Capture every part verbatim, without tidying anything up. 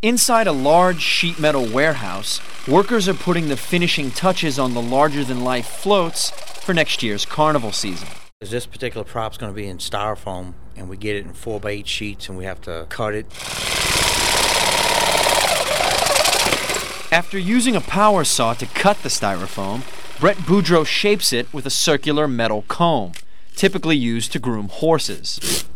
Inside a large sheet metal warehouse, workers are putting the finishing touches on the larger-than-life floats for next year's carnival season. This particular prop's going to be in styrofoam, and we get it in four by eight sheets, and we have to cut it. After using a power saw to cut the styrofoam, Brett Boudreau shapes it with a circular metal comb, typically used to groom horses.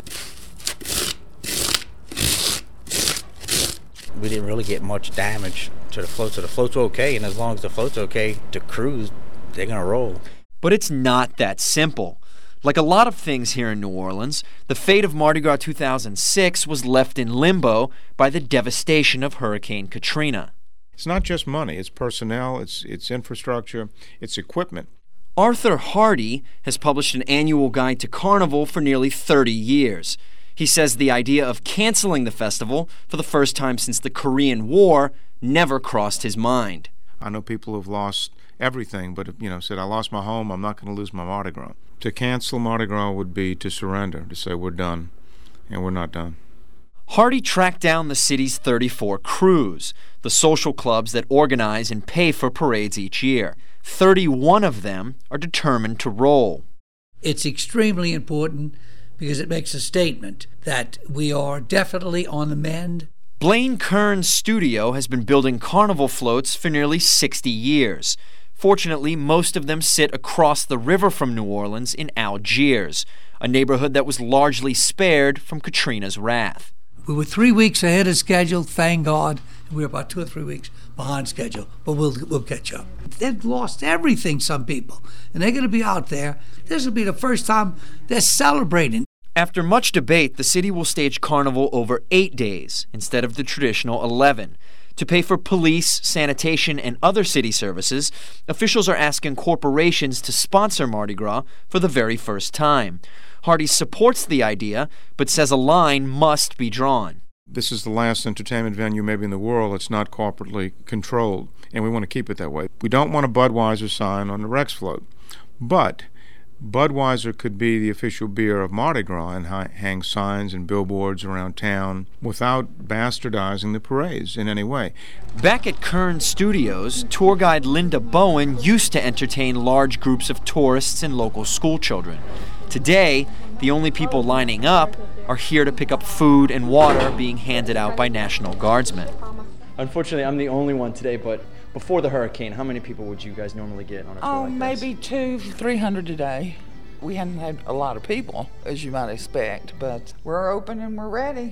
We didn't really get much damage to the float, so the float's okay, and as long as the float's okay, the crews, they're going to roll. But it's not that simple. Like a lot of things here in New Orleans, the fate of Mardi Gras two thousand six was left in limbo by the devastation of Hurricane Katrina. It's not just money, it's personnel, it's, it's infrastructure, it's equipment. Arthur Hardy has published an annual guide to Carnival for nearly thirty years. He says the idea of canceling the festival for the first time since the Korean War never crossed his mind. I know people who've lost everything, but, you know, said, I lost my home, I'm not going to lose my Mardi Gras. To cancel Mardi Gras would be to surrender, to say we're done, and we're not done. Hardy tracked down the city's thirty-four crews, the social clubs that organize and pay for parades each year. thirty-one of them are determined to roll. It's extremely important because it makes a statement that we are definitely on the mend. Blaine Kern's studio has been building carnival floats for nearly sixty years. Fortunately, most of them sit across the river from New Orleans in Algiers, a neighborhood that was largely spared from Katrina's wrath. We were three weeks ahead of schedule, thank God. We were about two or three weeks behind schedule, but we'll we'll catch up. They've lost everything, some people, and they're going to be out there. This will be the first time they're celebrating. After much debate, the city will stage Carnival over eight days instead of the traditional eleven. To pay for police, sanitation, and other city services, officials are asking corporations to sponsor Mardi Gras for the very first time. Hardy supports the idea, but says a line must be drawn. This is the last entertainment venue maybe in the world that's not corporately controlled, and we want to keep it that way. We don't want a Budweiser sign on the Rex float, but Budweiser could be the official beer of Mardi Gras and hang signs and billboards around town without bastardizing the parades in any way. Back at Kern Studios, tour guide Linda Bowen used to entertain large groups of tourists and local school children. Today, the only people lining up are here to pick up food and water being handed out by National Guardsmen. Unfortunately, I'm the only one today, but before the hurricane, how many people would you guys normally get on a tour Oh, like maybe this? two, three hundred a day. We hadn't had a lot of people, as you might expect, but we're open and we're ready.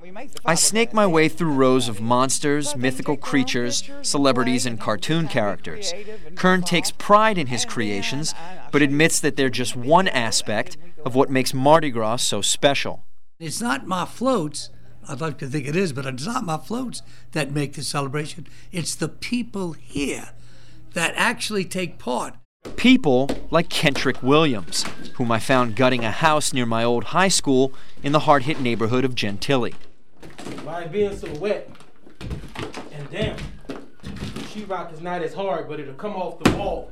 I snake my way through rows of monsters, mythical creatures, celebrities, and cartoon characters. Kern takes pride in his creations, but admits that they're just one aspect of what makes Mardi Gras so special. It's not my floats. I'd like to think it is, but it's not my floats that make the celebration. It's the people here that actually take part. People like Kentrick Williams, whom I found gutting a house near my old high school in the hard-hit neighborhood of Gentilly. By it being so wet and damp, the sheetrock is not as hard, but it'll come off the wall.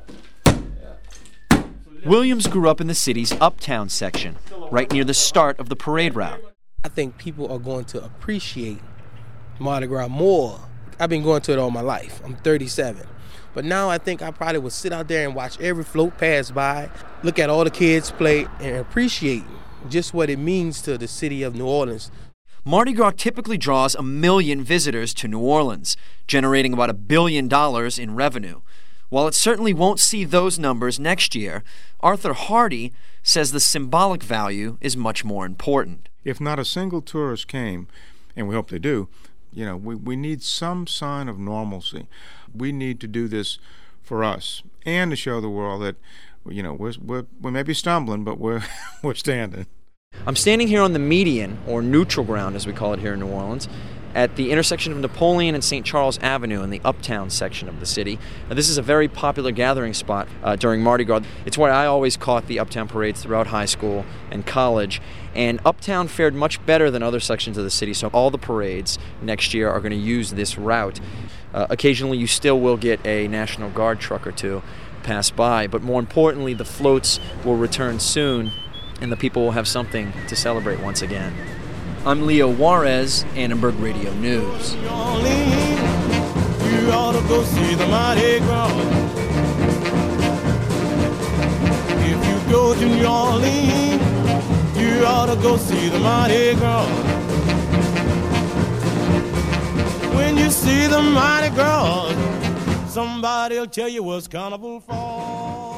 Williams grew up in the city's uptown section, right near the start of the parade route. I think people are going to appreciate Mardi Gras more. I've been going to it all my life. I'm thirty-seven. But now I think I probably would sit out there and watch every float pass by, look at all the kids play, and appreciate just what it means to the city of New Orleans. Mardi Gras typically draws a million visitors to New Orleans, generating about a billion dollars in revenue. While it certainly won't see those numbers next year, Arthur Hardy says the symbolic value is much more important. If not a single tourist came, and we hope they do, you know, we, we need some sign of normalcy. We need to do this for us and to show the world that, you know, we're, we're, we may be stumbling, but we're, we're standing. I'm standing here on the median, or neutral ground as we call it here in New Orleans, at the intersection of Napoleon and Saint Charles Avenue in the uptown section of the city. Now, this is a very popular gathering spot uh, during Mardi Gras. It's where I always caught the uptown parades throughout high school and college, and uptown fared much better than other sections of the city, so all the parades next year are going to use this route. Uh, occasionally you still will get a National Guard truck or two pass by, but more importantly, the floats will return soon and the people will have something to celebrate once again. I'm Leo Juarez, Annenberg Radio News. You ought to go see the Mardi Gras. If you go to New Orleans, you ought to go see the Mardi Gras. When you see the Mardi Gras, somebody'll tell you what's carnival for.